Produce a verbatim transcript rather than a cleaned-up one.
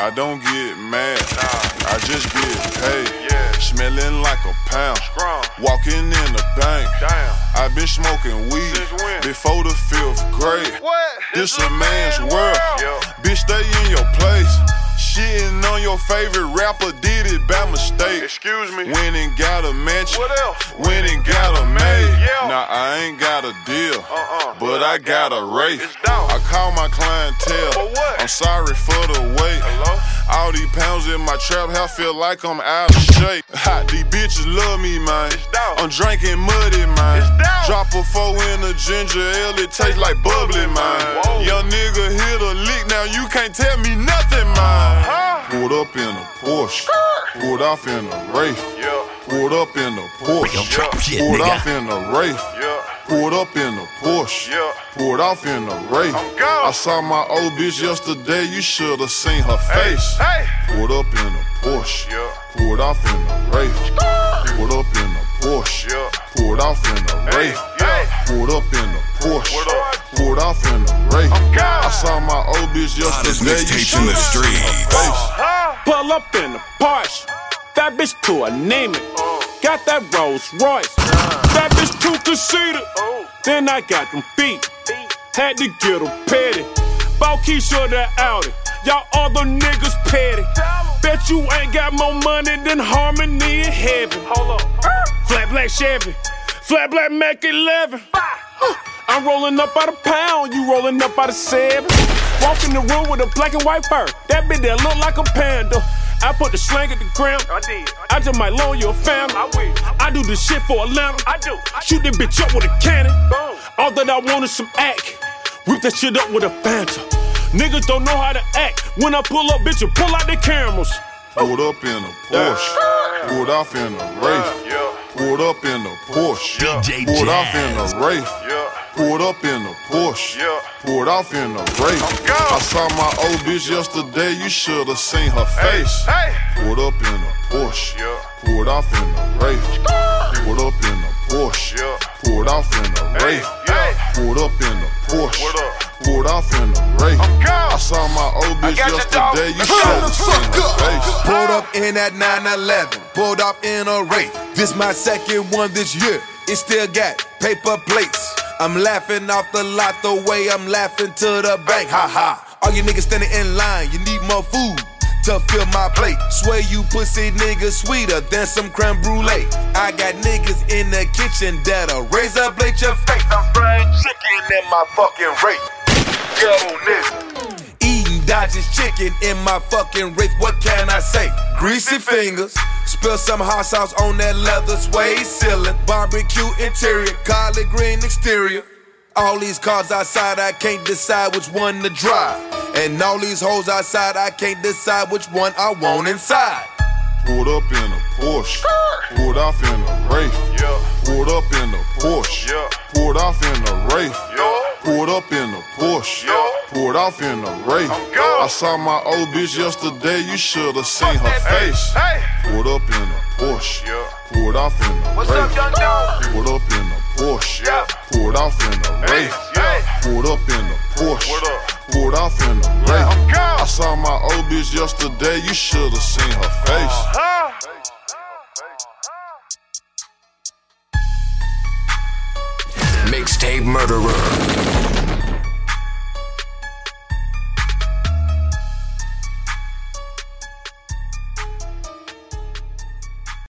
I don't get mad, Nah. I just get paid. Yeah. Smelling like a pound, Strong. walking in the bank. Damn. I been smoking weed Since when? before the fifth grade. What? This a man's world. Yeah. Bitch, stay in your place. Shitting on your favorite rapper, did it by mistake. Excuse me. Went and got a mansion, What else? went and got a maid. Yeah. Now I ain't got a deal, Uh-uh. but I got a Wraith. It's dope. I call my clientele. For what? I'm sorry for the wait. Hello? All these pounds in my trap house feel like I'm out of shape. Ha, these bitches love me, man. It's dope. I'm drinking muddy, man. It's dope. Drop a four in a ginger ale, it tastes like bubbly, man. Whoa. Young nigga hit a lick, now you can't tell me nothing, man. Huh? Pulled up in a Porsche, pulled off in a Wraith. Yeah. Pulled up in a Porsche, trap shit, pulled nigga. off in a Wraith. Yeah. Pulled up in a Porsche, Yeah. pulled off in a Wraith. I'm gone. I saw my old bitch yesterday, you should've seen her face. Hey. Pulled up in a Porsche, Yeah. pulled off in a Wraith. Pulled up in a Porsche, Yeah. pulled off in a Hey. Wraith. Hey. Pulled up in a Porsche, What up? pulled off in a Wraith. I'm gone. I saw my old bitch Hottest yesterday, you mixtapes in the should've seen her streets. face. Huh? Pull up in a Porsche, that bitch too anemic. Got that Rolls Royce, that bitch too conceited. Oh. Then I got them feet, had to get them petty. Bought Keisha the Audi, y'all other niggas petty. Bet you ain't got more money than Harmony in heaven. Hold up. Flat black Chevy, flat black Mac eleven. Huh. I'm rolling up out a pound, you rolling up out a seven. Walk in the room with a black and white fur, that bitch that look like a panda. I put the slang at the ground, I did. I just might loan you a family. I will. I do this shit for Atlanta. I do. I Shoot that bitch up with a cannon. Boom. All that I want is some act. Whip that shit up with a Fanta. Niggas don't know how to act. When I pull up, bitch, you pull out the cameras. Pulled up in a Porsche, pulled off in a Wraith. Yeah. Pulled up in a Porsche, Yeah. D J pulled off in Jazz. a Wraith. Yeah. Pulled up in a Porsche, Yeah. pulled off in a Wraith. I'm gone. I saw my old bitch yesterday, you should've seen her face. Hey. Pulled up in a Porsche, Yeah. pulled off in a Wraith. Pulled up in a Porsche, Yeah. pulled off in a Wraith. Hey. Pulled up in a Porsche, What up? pulled off in a Wraith. I'm gone. I saw my old bitch got your dog. yesterday, you Shut should've the seen fuck her up. face. Pulled up in that nine eleven, pulled off in a Wraith. This my second one this year. It still got paper plates. I'm laughing off the lot the way I'm laughing to the bank. Ha ha. All you niggas standing in line, you need more food to fill my plate. Swear you pussy niggas sweeter than some creme brulee. I got niggas in the kitchen that'll razor blade your face. I'm frying chicken in my fucking Wraith. Yo, nigga. Eating Dodgers chicken in my fucking Wraith, what can I say? Greasy fingers, spill some hot sauce on that leather suede ceiling. Barbecue interior, collard green exterior. All these cars outside, I can't decide which one to drive. And all these hoes outside, I can't decide which one I want inside. Pulled up in a Porsche, pulled off in a Wraith. Yeah. Pulled up in a Porsche, Yeah. pulled off in a Wraith. Yeah. Pulled up in a Porsche, Yeah. pulled off in a Wraith. I'm gone. I saw my old bitch yesterday, you should've seen her face. Hey. Pulled up in a Porsche, Yeah. pulled off in a What's up, Wraith. young dog? Pulled up in a Porsche, Yeah. pulled off in a Wraith. Yeah. Pulled up in a Porsche, What up? pulled off in a Wraith. I'm gone. I saw my old bitch yesterday, you should've seen her face. Huh? Mixtape Murderer.